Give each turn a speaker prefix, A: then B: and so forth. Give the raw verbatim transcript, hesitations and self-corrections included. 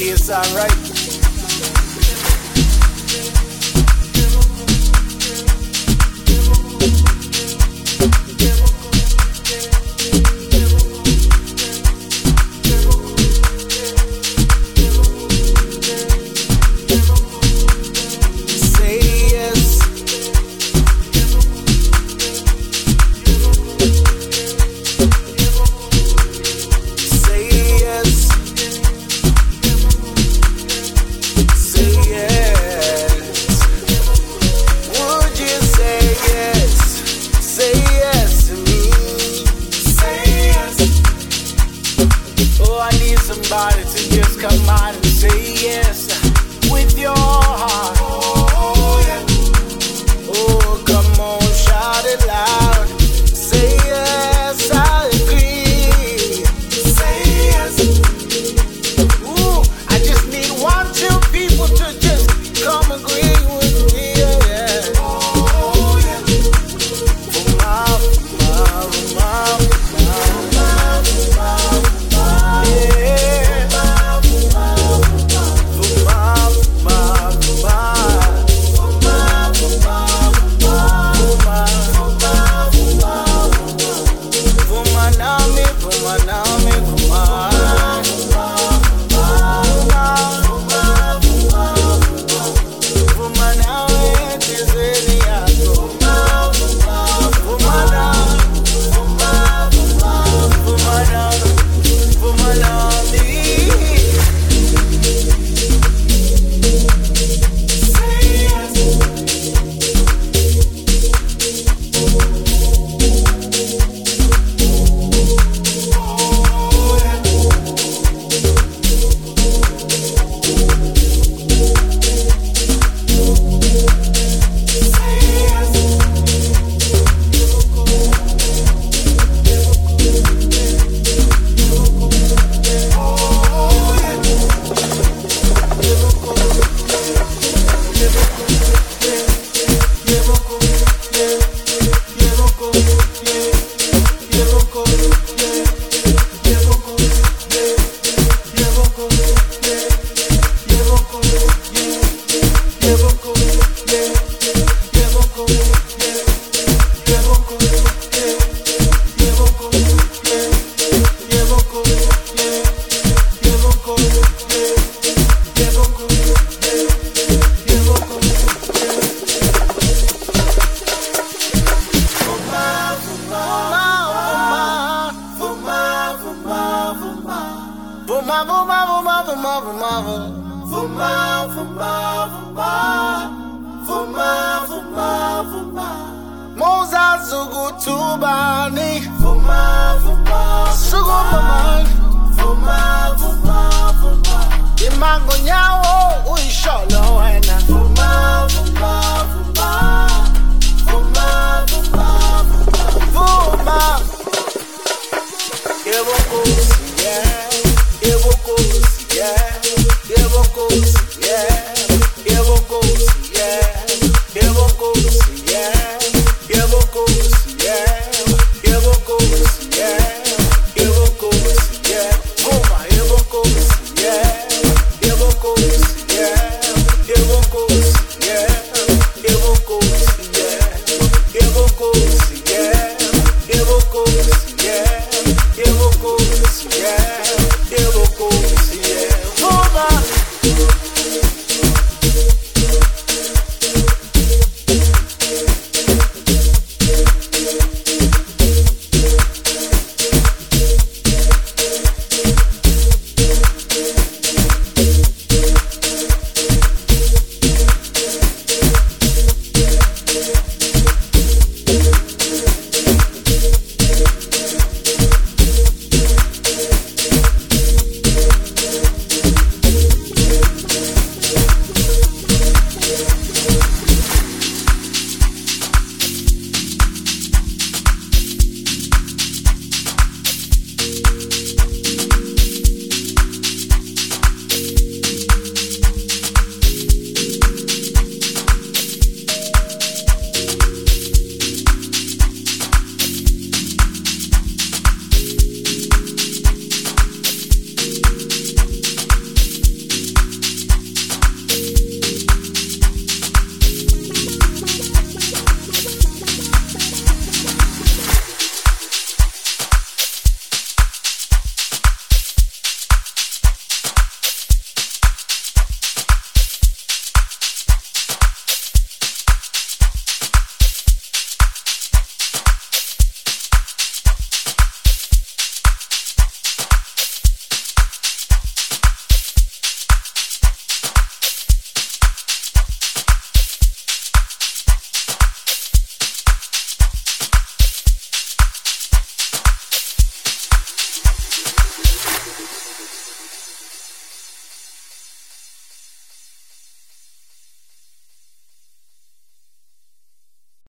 A: It's alright. Somebody to just come out and say yes with your heart. Oh, yeah. Oh, come on, shout it loud. Say yes, I agree. Say yes. Ooh, I just need one, two people to just come agree with me. Yeah. Oh, yeah. For my, for my, for my, for my, for my, for my, yeah. Moza zugu tubani Fuma, fuma, sugu mama Fuma, fuma, fuma Imango nyawo uisholo wena Fuma, fuma, fuma